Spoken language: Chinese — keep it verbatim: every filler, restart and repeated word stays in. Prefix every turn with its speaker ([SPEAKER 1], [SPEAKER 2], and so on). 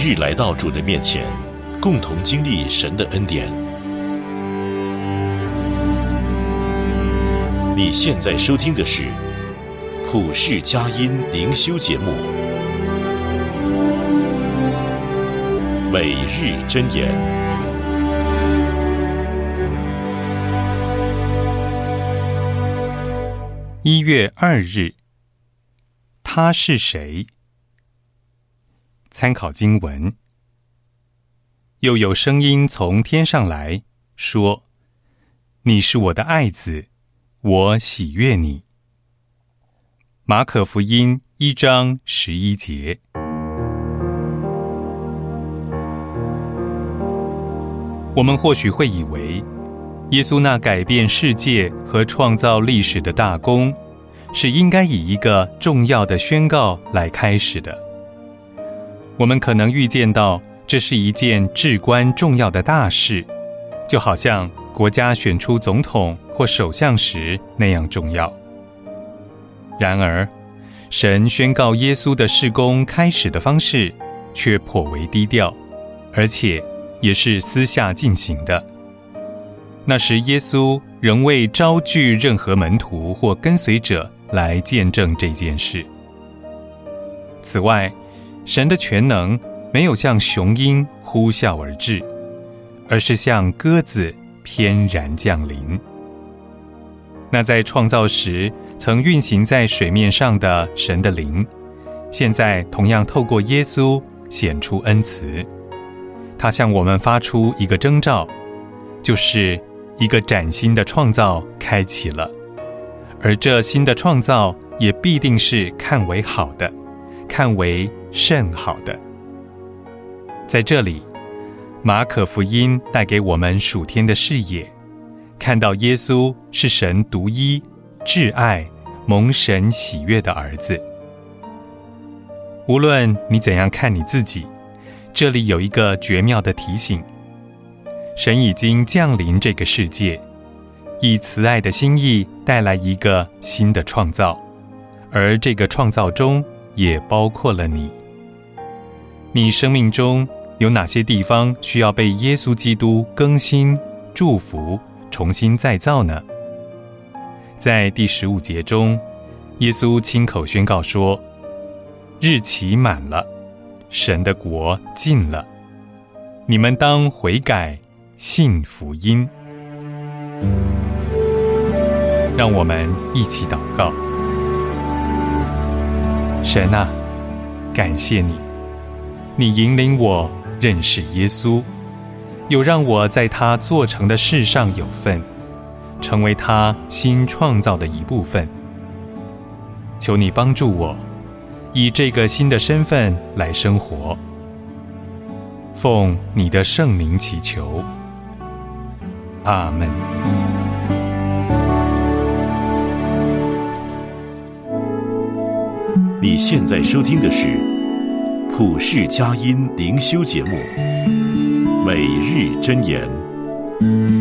[SPEAKER 1] 日来到主的面前，共同经历神的恩典。你现在收听的是普世佳音灵修节目《每日箴言》。
[SPEAKER 2] 一月二日，他是谁？参考经文。又有声音从天上来说：你是我的爱子，我喜悦你。马可福音一章十一节。我们或许会以为，耶稣那改变世界和创造历史的大功，是应该以一个重要的宣告来开始的。我们可能预见到这是一件至关重要的大事，就好像国家选出总统或首相时那样重要。然而，神宣告耶稣的事工开始的方式却颇为低调，而且也是私下进行的。那时耶稣仍未招聚任何门徒或跟随者来见证这件事。此外，神的全能没有像雄鹰呼啸而至，而是像鸽子翩然降临。那在创造时曾运行在水面上的神的灵，现在同样透过耶稣显出恩慈。他向我们发出一个征兆，就是一个崭新的创造开启了，而这新的创造也必定是看为好的，看为甚好的。在这里，马可福音带给我们属天的视野，看到耶稣是神独一、挚爱、蒙神喜悦的儿子。无论你怎样看你自己，这里有一个绝妙的提醒：神已经降临这个世界，以慈爱的心意带来一个新的创造，而这个创造中也包括了你。你生命中有哪些地方需要被耶稣基督更新、祝福、重新再造呢？在第十五节中，耶稣亲口宣告说：日期满了，神的国近了，你们当悔改，信福音。让我们一起祷告。神啊，感谢你，你引领我认识耶稣，又让我在他做成的事上有份，成为他新创造的一部分。求你帮助我，以这个新的身份来生活。奉你的圣名祈求，阿们。
[SPEAKER 1] 你现在收听的是普世佳音灵修节目《每日箴言》。